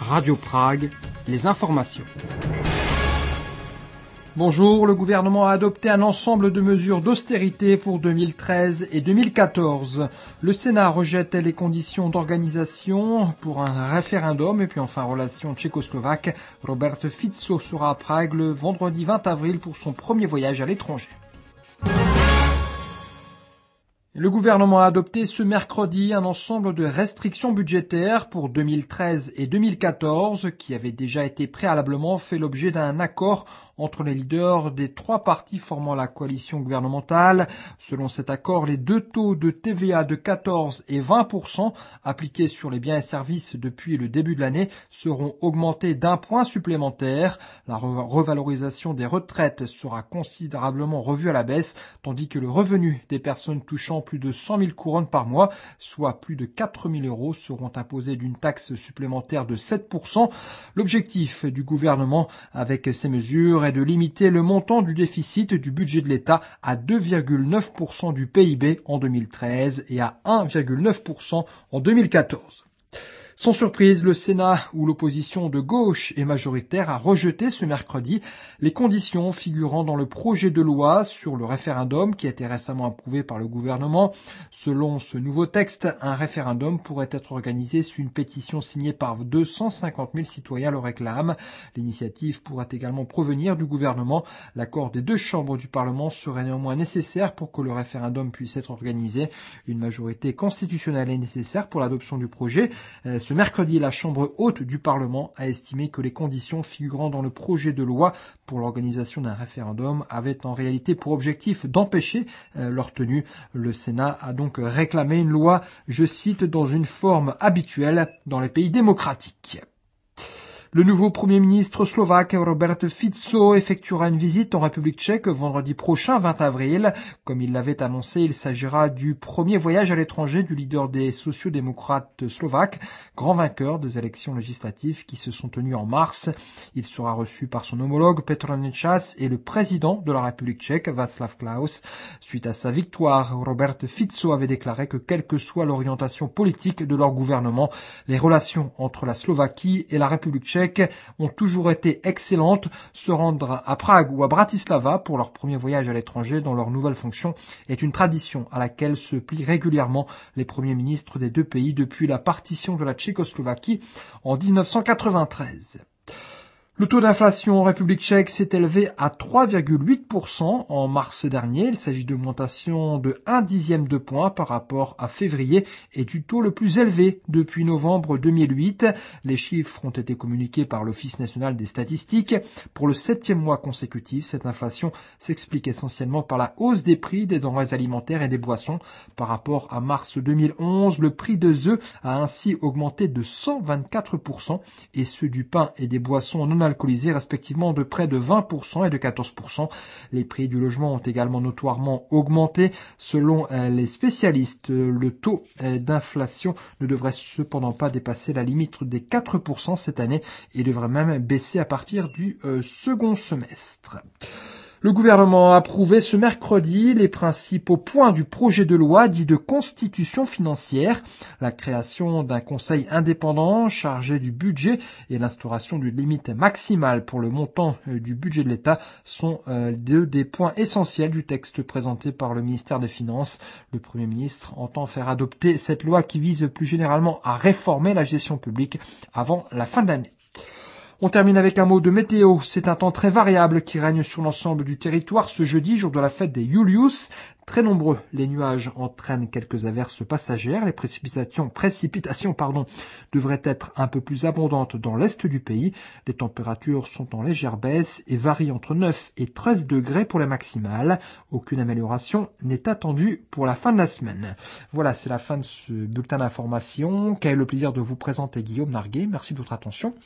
Radio Prague, les informations. Bonjour, le gouvernement a adopté un ensemble de mesures d'austérité pour 2013 et 2014. Le Sénat rejette les conditions d'organisation pour un référendum. Et puis enfin, relation tchécoslovaque, Robert Fico sera à Prague le vendredi 20 avril pour son premier voyage à l'étranger. Le gouvernement a adopté ce mercredi un ensemble de restrictions budgétaires pour 2013 et 2014 qui avaient déjà été préalablement fait l'objet d'un accord entre les leaders des trois partis formant la coalition gouvernementale. Selon cet accord, les deux taux de TVA de 14 et 20% appliqués sur les biens et services depuis le début de l'année seront augmentés d'1 point supplémentaire. La revalorisation des retraites sera considérablement revue à la baisse, tandis que le revenu des personnes touchant plus de 100 000 couronnes par mois, soit plus de 4 000 euros, seront imposés d'une taxe supplémentaire de 7%. L'objectif du gouvernement avec ces mesures est de limiter le montant du déficit du budget de l'État à 2,9% du PIB en 2013 et à 1,9% en 2014. Sans surprise, le Sénat, où l'opposition de gauche est majoritaire, a rejeté ce mercredi les conditions figurant dans le projet de loi sur le référendum qui a été récemment approuvé par le gouvernement. Selon ce nouveau texte, un référendum pourrait être organisé si une pétition signée par 250 000 citoyens le réclame. L'initiative pourrait également provenir du gouvernement. L'accord des deux chambres du Parlement serait néanmoins nécessaire pour que le référendum puisse être organisé. Une majorité constitutionnelle est nécessaire pour l'adoption du projet. Ce mercredi, la Chambre haute du Parlement a estimé que les conditions figurant dans le projet de loi pour l'organisation d'un référendum avaient en réalité pour objectif d'empêcher leur tenue. Le Sénat a donc réclamé une loi, je cite, dans une forme habituelle dans les pays démocratiques. Le nouveau Premier ministre slovaque, Robert Fico, effectuera une visite en République tchèque vendredi prochain, 20 avril. Comme il l'avait annoncé, il s'agira du premier voyage à l'étranger du leader des sociodémocrates slovaques, grand vainqueur des élections législatives qui se sont tenues en mars. Il sera reçu par son homologue Petr Nečas et le président de la République tchèque, Václav Klaus. Suite à sa victoire, Robert Fico avait déclaré que quelle que soit l'orientation politique de leur gouvernement, les relations entre la Slovaquie et la République tchèque ont toujours été excellentes. Se rendre à Prague ou à Bratislava pour leur premier voyage à l'étranger dans leur nouvelle fonction est une tradition à laquelle se plient régulièrement les premiers ministres des deux pays depuis la partition de la Tchécoslovaquie en 1993. Le taux d'inflation en République tchèque s'est élevé à 3,8% en mars dernier. Il s'agit d'augmentation de 0,1 de point par rapport à février et du taux le plus élevé depuis novembre 2008. Les chiffres ont été communiqués par l'Office national des statistiques. Pour le 7e mois consécutif, cette inflation s'explique essentiellement par la hausse des prix des denrées alimentaires et des boissons. Par rapport à mars 2011, le prix des œufs a ainsi augmenté de 124% et ceux du pain et des boissons non alcoolisés respectivement de près de 20% et de 14%. Les prix du logement ont également notoirement augmenté. Selon les spécialistes, le taux d'inflation ne devrait cependant pas dépasser la limite des 4% cette année et devrait même baisser à partir du second semestre. Le gouvernement a approuvé ce mercredi les principaux points du projet de loi dit de constitution financière, la création d'un conseil indépendant chargé du budget et l'instauration d'une limite maximale pour le montant du budget de l'État sont deux des points essentiels du texte présenté par le ministère des Finances. Le Premier ministre entend faire adopter cette loi qui vise plus généralement à réformer la gestion publique avant la fin de l'année. On termine avec un mot de météo. C'est un temps très variable qui règne sur l'ensemble du territoire ce jeudi, jour de la fête des Julius. Très nombreux, les nuages entraînent quelques averses passagères. Les précipitations, devraient être un peu plus abondantes dans l'est du pays. Les températures sont en légère baisse et varient entre 9 et 13 degrés pour les maximales. Aucune amélioration n'est attendue pour la fin de la semaine. Voilà, c'est la fin de ce bulletin d'information qu'a eu le plaisir de vous présenter Guillaume Narguet. Merci de votre attention